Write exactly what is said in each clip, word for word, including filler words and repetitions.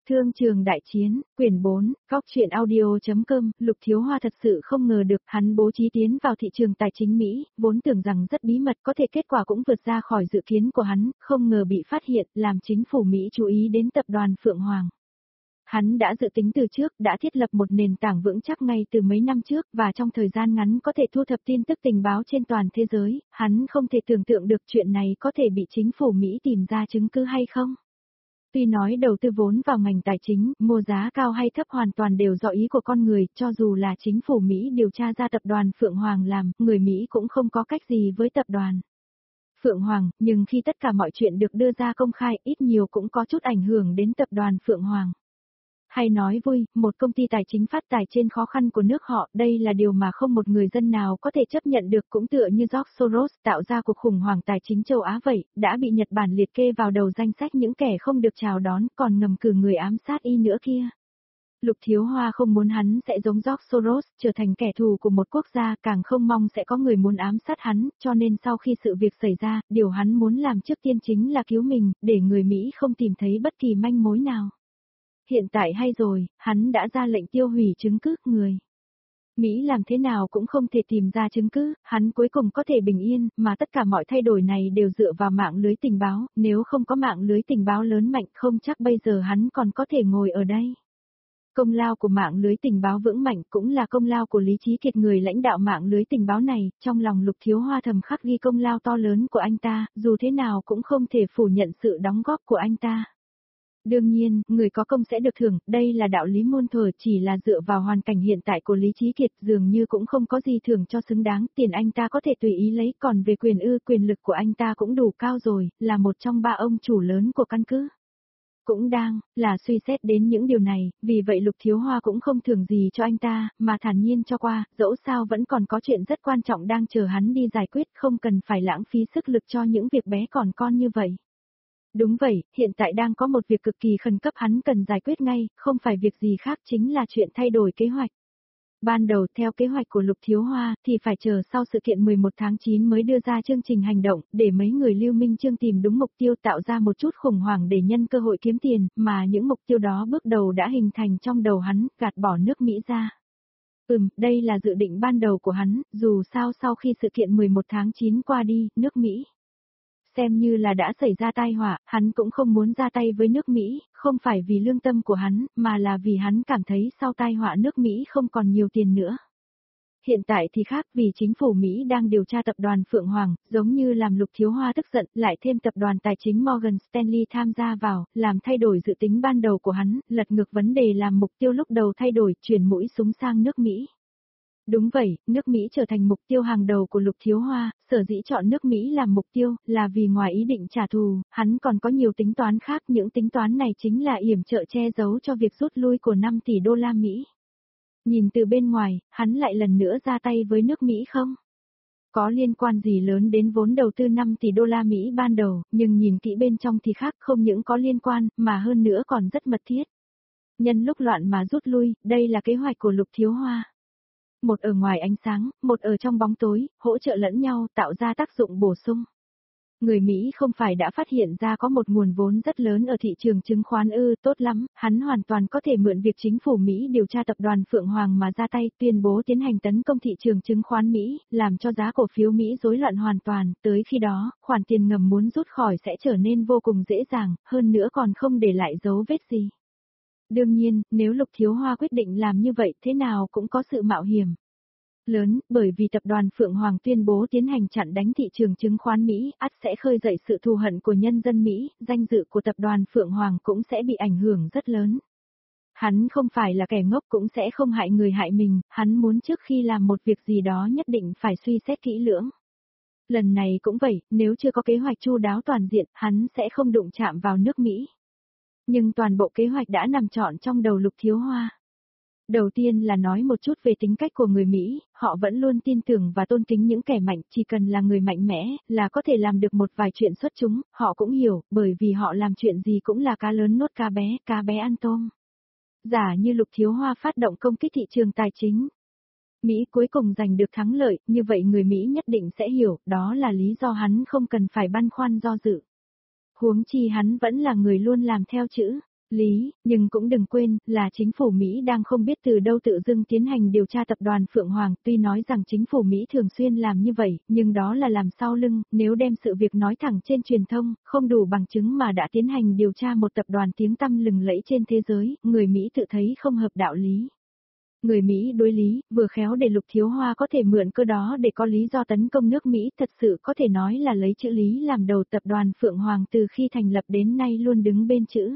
Thương trường đại chiến, quyển bốn, góc truyện audio.com, Lục Thiếu Hoa thật sự không ngờ được hắn bố trí tiến vào thị trường tài chính Mỹ, vốn tưởng rằng rất bí mật có thể kết quả cũng vượt ra khỏi dự kiến của hắn, không ngờ bị phát hiện, làm chính phủ Mỹ chú ý đến tập đoàn Phượng Hoàng. Hắn đã dự tính từ trước, đã thiết lập một nền tảng vững chắc ngay từ mấy năm trước và trong thời gian ngắn có thể thu thập tin tức tình báo trên toàn thế giới, hắn không thể tưởng tượng được chuyện này có thể bị chính phủ Mỹ tìm ra chứng cứ hay không. Tuy nói đầu tư vốn vào ngành tài chính, mua giá cao hay thấp hoàn toàn đều do ý của con người, cho dù là chính phủ Mỹ điều tra ra tập đoàn Phượng Hoàng làm, người Mỹ cũng không có cách gì với tập đoàn Phượng Hoàng, nhưng khi tất cả mọi chuyện được đưa ra công khai, ít nhiều cũng có chút ảnh hưởng đến tập đoàn Phượng Hoàng. Hay nói vui, một công ty tài chính phát tài trên khó khăn của nước họ, đây là điều mà không một người dân nào có thể chấp nhận được, cũng tựa như George Soros tạo ra cuộc khủng hoảng tài chính châu Á vậy, đã bị Nhật Bản liệt kê vào đầu danh sách những kẻ không được chào đón, còn ngầm cử người ám sát y nữa kia. Lục Thiếu Hoa không muốn hắn sẽ giống George Soros, trở thành kẻ thù của một quốc gia, càng không mong sẽ có người muốn ám sát hắn, cho nên sau khi sự việc xảy ra, điều hắn muốn làm trước tiên chính là cứu mình, để người Mỹ không tìm thấy bất kỳ manh mối nào. Hiện tại hay rồi, hắn đã ra lệnh tiêu hủy chứng cứ, người Mỹ làm thế nào cũng không thể tìm ra chứng cứ, hắn cuối cùng có thể bình yên, mà tất cả mọi thay đổi này đều dựa vào mạng lưới tình báo, nếu không có mạng lưới tình báo lớn mạnh không chắc bây giờ hắn còn có thể ngồi ở đây. Công lao của mạng lưới tình báo vững mạnh cũng là công lao của Lý Chí Kiệt, người lãnh đạo mạng lưới tình báo này, trong lòng Lục Thiếu Hoa thầm khắc ghi công lao to lớn của anh ta, dù thế nào cũng không thể phủ nhận sự đóng góp của anh ta. Đương nhiên, người có công sẽ được thưởng, đây là đạo lý muôn thuở, chỉ là dựa vào hoàn cảnh hiện tại của Lý Chí Kiệt dường như cũng không có gì thưởng cho xứng đáng, tiền anh ta có thể tùy ý lấy, còn về quyền ư quyền lực của anh ta cũng đủ cao rồi, là một trong ba ông chủ lớn của căn cứ. Cũng đang, là suy xét đến những điều này, vì vậy Lục Thiếu Hoa cũng không thưởng gì cho anh ta, mà thản nhiên cho qua, dẫu sao vẫn còn có chuyện rất quan trọng đang chờ hắn đi giải quyết, không cần phải lãng phí sức lực cho những việc bé còn con như vậy. Đúng vậy, hiện tại đang có một việc cực kỳ khẩn cấp hắn cần giải quyết ngay, không phải việc gì khác chính là chuyện thay đổi kế hoạch. Ban đầu theo kế hoạch của Lục Thiếu Hoa thì phải chờ sau sự kiện mười một tháng chín mới đưa ra chương trình hành động, để mấy người Lưu Minh Chương tìm đúng mục tiêu, tạo ra một chút khủng hoảng để nhân cơ hội kiếm tiền, mà những mục tiêu đó bước đầu đã hình thành trong đầu hắn, gạt bỏ nước Mỹ ra. Ừm, đây là dự định ban đầu của hắn, dù sao sau khi sự kiện mười một tháng chín qua đi, nước Mỹ xem như là đã xảy ra tai họa, hắn cũng không muốn ra tay với nước Mỹ, không phải vì lương tâm của hắn, mà là vì hắn cảm thấy sau tai họa nước Mỹ không còn nhiều tiền nữa. Hiện tại thì khác, vì chính phủ Mỹ đang điều tra tập đoàn Phượng Hoàng, giống như làm Lục Thiếu Hoa tức giận, lại thêm tập đoàn tài chính Morgan Stanley tham gia vào, làm thay đổi dự tính ban đầu của hắn, lật ngược vấn đề làm mục tiêu lúc đầu thay đổi, chuyển mũi súng sang nước Mỹ. Đúng vậy, nước Mỹ trở thành mục tiêu hàng đầu của Lục Thiếu Hoa, sở dĩ chọn nước Mỹ làm mục tiêu, là vì ngoài ý định trả thù, hắn còn có nhiều tính toán khác, những tính toán này chính là yểm trợ che giấu cho việc rút lui của năm tỷ đô la Mỹ. Nhìn từ bên ngoài, hắn lại lần nữa ra tay với nước Mỹ không? Có liên quan gì lớn đến vốn đầu tư năm tỷ đô la Mỹ ban đầu, nhưng nhìn kỹ bên trong thì khác, không những có liên quan, mà hơn nữa còn rất mật thiết. Nhân lúc loạn mà rút lui, đây là kế hoạch của Lục Thiếu Hoa. Một ở ngoài ánh sáng, một ở trong bóng tối, hỗ trợ lẫn nhau, tạo ra tác dụng bổ sung. Người Mỹ không phải đã phát hiện ra có một nguồn vốn rất lớn ở thị trường chứng khoán ư, tốt lắm, hắn hoàn toàn có thể mượn việc chính phủ Mỹ điều tra tập đoàn Phượng Hoàng mà ra tay, tuyên bố tiến hành tấn công thị trường chứng khoán Mỹ, làm cho giá cổ phiếu Mỹ rối loạn hoàn toàn, tới khi đó, khoản tiền ngầm muốn rút khỏi sẽ trở nên vô cùng dễ dàng, hơn nữa còn không để lại dấu vết gì. Đương nhiên, nếu Lục Thiếu Hoa quyết định làm như vậy, thế nào cũng có sự mạo hiểm lớn, bởi vì tập đoàn Phượng Hoàng tuyên bố tiến hành chặn đánh thị trường chứng khoán Mỹ, ắt sẽ khơi dậy sự thù hận của nhân dân Mỹ, danh dự của tập đoàn Phượng Hoàng cũng sẽ bị ảnh hưởng rất lớn. Hắn không phải là kẻ ngốc, cũng sẽ không hại người hại mình, hắn muốn trước khi làm một việc gì đó nhất định phải suy xét kỹ lưỡng. Lần này cũng vậy, nếu chưa có kế hoạch chu đáo toàn diện, hắn sẽ không đụng chạm vào nước Mỹ. Nhưng toàn bộ kế hoạch đã nằm trọn trong đầu Lục Thiếu Hoa. Đầu tiên là nói một chút về tính cách của người Mỹ, họ vẫn luôn tin tưởng và tôn kính những kẻ mạnh, chỉ cần là người mạnh mẽ, là có thể làm được một vài chuyện xuất chúng, họ cũng hiểu, bởi vì họ làm chuyện gì cũng là cá lớn nuốt cá bé, cá bé ăn tôm. Giả như Lục Thiếu Hoa phát động công kích thị trường tài chính, Mỹ cuối cùng giành được thắng lợi, như vậy người Mỹ nhất định sẽ hiểu, đó là lý do hắn không cần phải băn khoăn do dự. Huống chi hắn vẫn là người luôn làm theo chữ. Lý, nhưng cũng đừng quên, là chính phủ Mỹ đang không biết từ đâu tự dưng tiến hành điều tra tập đoàn Phượng Hoàng, tuy nói rằng chính phủ Mỹ thường xuyên làm như vậy, nhưng đó là làm sau lưng, nếu đem sự việc nói thẳng trên truyền thông, không đủ bằng chứng mà đã tiến hành điều tra một tập đoàn tiếng tăm lừng lẫy trên thế giới, người Mỹ tự thấy không hợp đạo lý. Người Mỹ đối lý, vừa khéo để Lục Thiếu Hoa có thể mượn cơ đó để có lý do tấn công nước Mỹ, thật sự có thể nói là lấy chữ lý làm đầu. Tập đoàn Phượng Hoàng từ khi thành lập đến nay luôn đứng bên chữ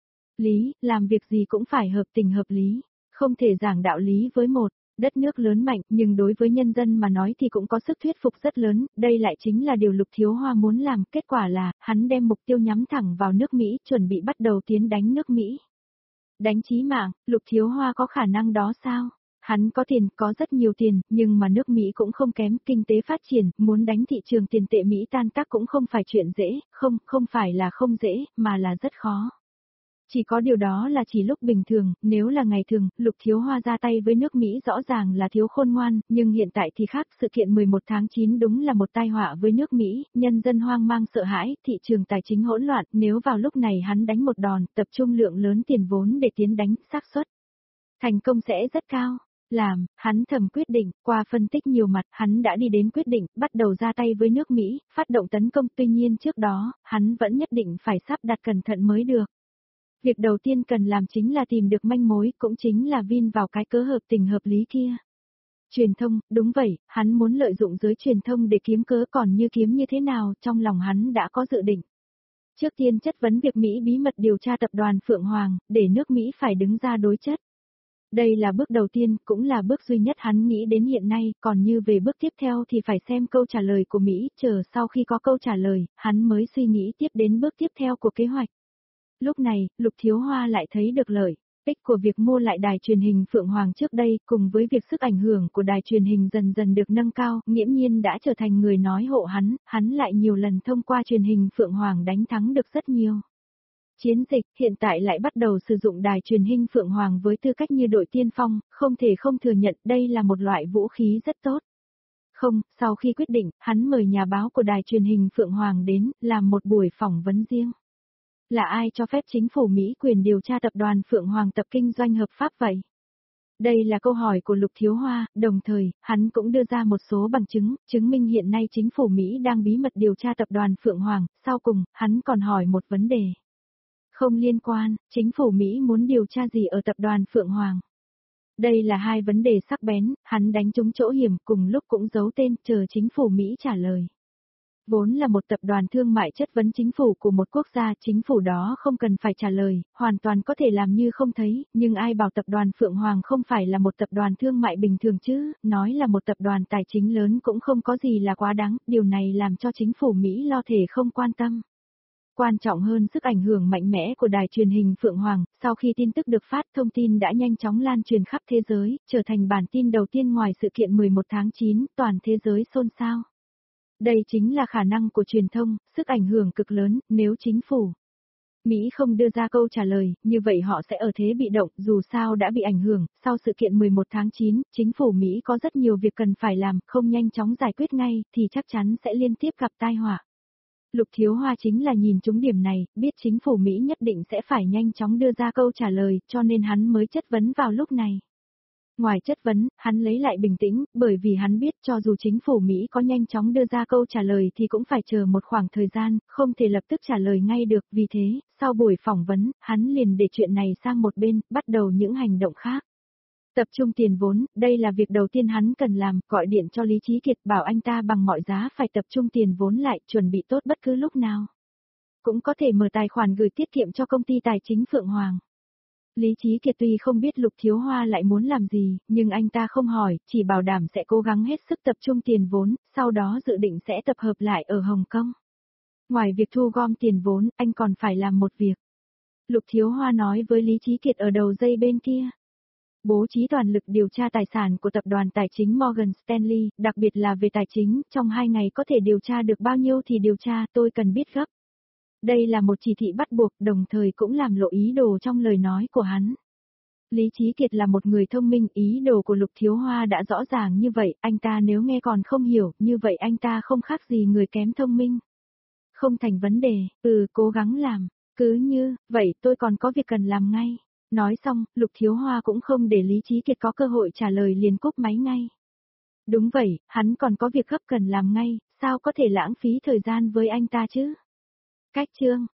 lý, làm việc gì cũng phải hợp tình hợp lý, không thể giảng đạo lý với một đất nước lớn mạnh, nhưng đối với nhân dân mà nói thì cũng có sức thuyết phục rất lớn, đây lại chính là điều Lục Thiếu Hoa muốn làm, kết quả là, hắn đem mục tiêu nhắm thẳng vào nước Mỹ, chuẩn bị bắt đầu tiến đánh nước Mỹ. Đánh chí mạng, Lục Thiếu Hoa có khả năng đó sao? Hắn có tiền, có rất nhiều tiền, nhưng mà nước Mỹ cũng không kém, kinh tế phát triển, muốn đánh thị trường tiền tệ Mỹ tan tác cũng không phải chuyện dễ, không, không phải là không dễ, mà là rất khó. Chỉ có điều đó là chỉ lúc bình thường, nếu là ngày thường, Lục Thiếu Hoa ra tay với nước Mỹ rõ ràng là thiếu khôn ngoan, nhưng hiện tại thì khác, sự kiện mười một tháng chín đúng là một tai họa với nước Mỹ, nhân dân hoang mang sợ hãi, thị trường tài chính hỗn loạn, nếu vào lúc này hắn đánh một đòn, tập trung lượng lớn tiền vốn để tiến đánh, xác suất thành công sẽ rất cao. Làm, hắn thầm quyết định, qua phân tích nhiều mặt, hắn đã đi đến quyết định, bắt đầu ra tay với nước Mỹ, phát động tấn công, tuy nhiên trước đó, hắn vẫn nhất định phải sắp đặt cẩn thận mới được. Việc đầu tiên cần làm chính là tìm được manh mối, cũng chính là vin vào cái cớ hợp tình hợp lý kia. Truyền thông, đúng vậy, hắn muốn lợi dụng giới truyền thông để kiếm cớ, còn như kiếm như thế nào, trong lòng hắn đã có dự định. Trước tiên chất vấn việc Mỹ bí mật điều tra tập đoàn Phượng Hoàng, để nước Mỹ phải đứng ra đối chất. Đây là bước đầu tiên, cũng là bước duy nhất hắn nghĩ đến hiện nay, còn như về bước tiếp theo thì phải xem câu trả lời của Mỹ, chờ sau khi có câu trả lời, hắn mới suy nghĩ tiếp đến bước tiếp theo của kế hoạch. Lúc này, Lục Thiếu Hoa lại thấy được lợi ích của việc mua lại đài truyền hình Phượng Hoàng trước đây, cùng với việc sức ảnh hưởng của đài truyền hình dần dần được nâng cao, nghiễm nhiên đã trở thành người nói hộ hắn, hắn lại nhiều lần thông qua truyền hình Phượng Hoàng đánh thắng được rất nhiều chiến dịch, hiện tại lại bắt đầu sử dụng đài truyền hình Phượng Hoàng với tư cách như đội tiên phong, không thể không thừa nhận đây là một loại vũ khí rất tốt. Không, sau khi quyết định, hắn mời nhà báo của đài truyền hình Phượng Hoàng đến, làm một buổi phỏng vấn riêng. Là ai cho phép chính phủ Mỹ quyền điều tra tập đoàn Phượng Hoàng tập kinh doanh hợp pháp vậy? Đây là câu hỏi của Lục Thiếu Hoa, đồng thời, hắn cũng đưa ra một số bằng chứng, chứng minh hiện nay chính phủ Mỹ đang bí mật điều tra tập đoàn Phượng Hoàng, sau cùng, hắn còn hỏi một vấn đề. Không liên quan, chính phủ Mỹ muốn điều tra gì ở tập đoàn Phượng Hoàng? Đây là hai vấn đề sắc bén, hắn đánh trúng chỗ hiểm, cùng lúc cũng giấu tên, chờ chính phủ Mỹ trả lời. Vốn là một tập đoàn thương mại chất vấn chính phủ của một quốc gia, chính phủ đó không cần phải trả lời, hoàn toàn có thể làm như không thấy, nhưng ai bảo tập đoàn Phượng Hoàng không phải là một tập đoàn thương mại bình thường chứ, nói là một tập đoàn tài chính lớn cũng không có gì là quá đáng, điều này làm cho chính phủ Mỹ lo thể không quan tâm. Quan trọng hơn sức ảnh hưởng mạnh mẽ của đài truyền hình Phượng Hoàng, sau khi tin tức được phát, thông tin đã nhanh chóng lan truyền khắp thế giới, trở thành bản tin đầu tiên ngoài sự kiện mười một tháng chín, toàn thế giới xôn xao. Đây chính là khả năng của truyền thông, sức ảnh hưởng cực lớn, nếu chính phủ Mỹ không đưa ra câu trả lời, như vậy họ sẽ ở thế bị động, dù sao đã bị ảnh hưởng, sau sự kiện mười một tháng chín, chính phủ Mỹ có rất nhiều việc cần phải làm, không nhanh chóng giải quyết ngay, thì chắc chắn sẽ liên tiếp gặp tai họa. Lục Thiếu Hoa chính là nhìn trúng điểm này, biết chính phủ Mỹ nhất định sẽ phải nhanh chóng đưa ra câu trả lời, cho nên hắn mới chất vấn vào lúc này. Ngoài chất vấn, hắn lấy lại bình tĩnh, bởi vì hắn biết cho dù chính phủ Mỹ có nhanh chóng đưa ra câu trả lời thì cũng phải chờ một khoảng thời gian, không thể lập tức trả lời ngay được, vì thế, sau buổi phỏng vấn, hắn liền để chuyện này sang một bên, bắt đầu những hành động khác. Tập trung tiền vốn, đây là việc đầu tiên hắn cần làm, gọi điện cho Lý Chí Kiệt bảo anh ta bằng mọi giá phải tập trung tiền vốn lại, chuẩn bị tốt bất cứ lúc nào. Cũng có thể mở tài khoản gửi tiết kiệm cho công ty tài chính Phượng Hoàng. Lý Chí Kiệt tuy không biết Lục Thiếu Hoa lại muốn làm gì, nhưng anh ta không hỏi, chỉ bảo đảm sẽ cố gắng hết sức tập trung tiền vốn, sau đó dự định sẽ tập hợp lại ở Hồng Kông. Ngoài việc thu gom tiền vốn, anh còn phải làm một việc. Lục Thiếu Hoa nói với Lý Chí Kiệt ở đầu dây bên kia. Bố trí toàn lực điều tra tài sản của tập đoàn tài chính Morgan Stanley, đặc biệt là về tài chính, trong hai ngày có thể điều tra được bao nhiêu thì điều tra, tôi cần biết gấp. Đây là một chỉ thị bắt buộc, đồng thời cũng làm lộ ý đồ trong lời nói của hắn. Lý Chí Kiệt là một người thông minh, ý đồ của Lục Thiếu Hoa đã rõ ràng như vậy, anh ta nếu nghe còn không hiểu, như vậy anh ta không khác gì người kém thông minh. Không thành vấn đề, ừ, cố gắng làm. Cứ như, vậy tôi còn có việc cần làm ngay. Nói xong, Lục Thiếu Hoa cũng không để Lý Chí Kiệt có cơ hội trả lời liền cúp máy ngay. Đúng vậy, hắn còn có việc gấp cần làm ngay, sao có thể lãng phí thời gian với anh ta chứ? Cách chương